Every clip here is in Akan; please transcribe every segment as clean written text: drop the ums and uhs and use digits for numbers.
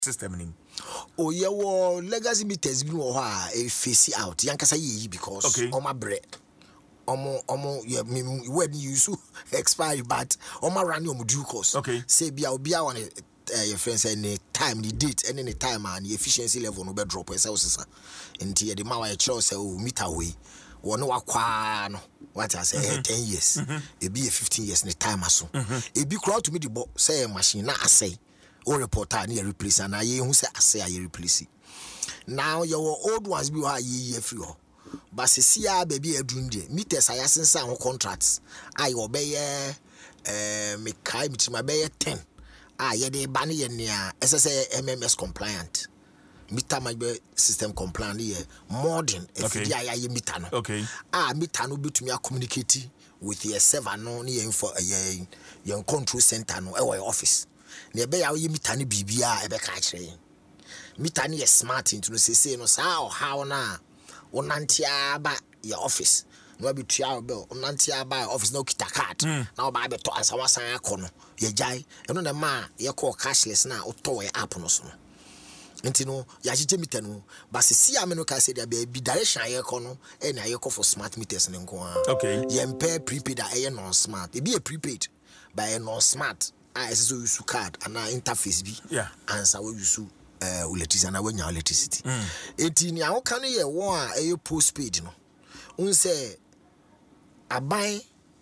system nim. Oh yeah, well, legacy meters be more face out. Yankasa ye because my bread. Yeah, when you so expire, but my run your due course. Okay. Say be on your friends any time, the date, and any time, and the efficiency level no be drop as I into the Mawa Charles say, oh, meter away. One no what I say 10 years. It be 15 years in the time as so. It be crowd to me the say machine, I say. Or reporter near replace and I who say I say I replace it. Now your old ones be why ye free. But see baby a dream day. Meters I ask some contracts. I obey me kai my bay 10. Ye de banny near SSA MMS compliant. Meter my system compliant here. Modern FDI metano. Okay. Metano be to me communicating with your 7 no near for a young control center no office. Nebe ya ye mitani bibia ebe ka kire mitani ye smart into no say no sa how na wonante aba your office no be tua be wonante aba office no kita card na oba be to ansa wasan akono ye jai eno na ma ye call cashless na oto ye app no so nti no ya jeje meter no ba se si ameno ka say there be direction ye kono e na ye call for smart meters ne nko okay ye mpe prepaid a ye non smart e be a prepaid by a non smart so use card and interface bi answer we use electricity and when electricity eti ni awon kan ye won a postpaid no un say aban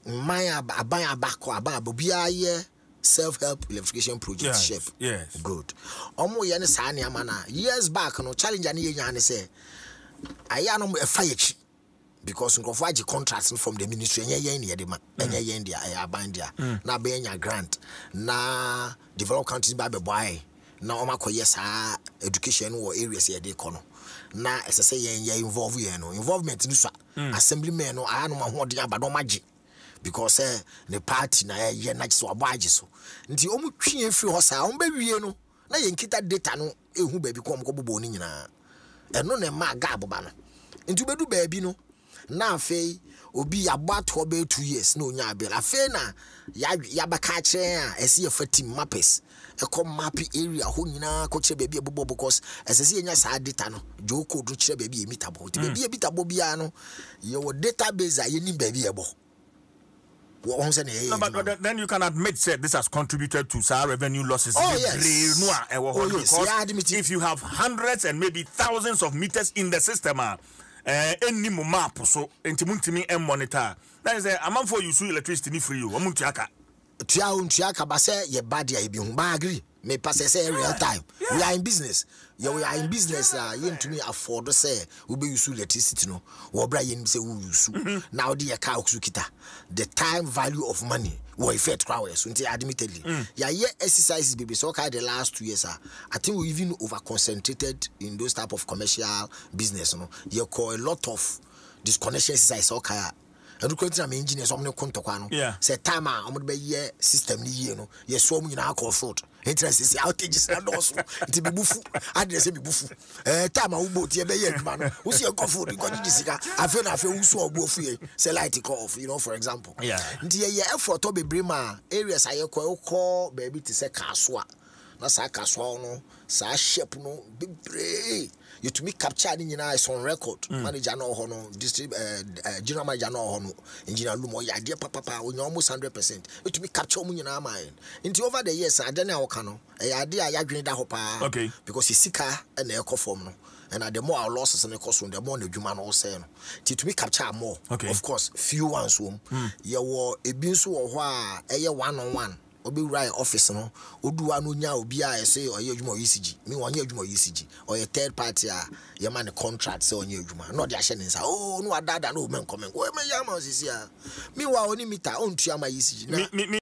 abako abobia ye self-help electrification project chef good omo ye ne sa ne ama na years back no challenge na ye nya ne say aya no e fire chi because nkofo agi contracts from the ministry yen ne ma yen dia aban dia na be nya grant na develop countries ba be boy na o makoye sa education wo areas ye de kono na esese yen involve yen no involvement ni so assemblymen no aya no ma ho de abado magi because the party na ye na so aboagi so nti o mu twie free ho sa o be wie no na yen kita data no ehu ba bi ko mo ko bobo ni nyina eno na ma ga aboba no nti bedu ba bi no na afei obi abato be 2 years na onya abel afei na ya baka kire a ese ye fatim mappers e ko map area ho nyina ko kire baby ebobo because ese enya sa data no jo code kire baby emitabo ti baby ebitabo bia no ye wo database a ye ni baby ebo but then you can admit that this has contributed to our revenue losses. If you have hundreds and maybe thousands of meters in the system, any map so entimuntimi and monitor. That is a amount for you so electricity free you. Omuntiaka. Tiaka base ye bad ya ibi humba agree. Me pass say real time. We are in business. Yeah, we are in business. You to me afford to say we be use electricity no. We bra yen say we use. Now the car kita. The time value of money we effect crowd so admittedly. Yeah, exercises baby so the last 2 years I think we even over concentrated in those type of commercial business no. You call a lot of disconnection exercise okay. And because I'm engineer, so I'm not going to know. Say time I'm going to be system ni ye no. Yes, so many na call fraud. Interest is outages and also to be bufu. Address be bufu. Time I will be ye man. Who see a coffee because this I feel who saw both say light off. You know, for example. The effort to be brima areas I call baby to say kaswa. Na sa kaswa no sa shape no big brain. You to me capture in on record. Manager no hono, district general manager no hono, engineer Lumo ya dear papa when almost 100%. You to me capture mun na mind. Into over the years I don't know kano. Idea ya green da hopa. Okay. Because he sika and echo form no. And the more our losses and the cost the more the human all say no. To me capture more. Okay. Of course, few ones wom. You were a binsu or wha a 1-on-1. Obi right office no odu anu nya obi a say oye adwuma ECG me won ye adwuma ECG or a third party a ye man the contract say onye adwuma no de ahye nsa oh no adada no men comment o me ya ma sisi a me wa oni meter on tua ma ECG na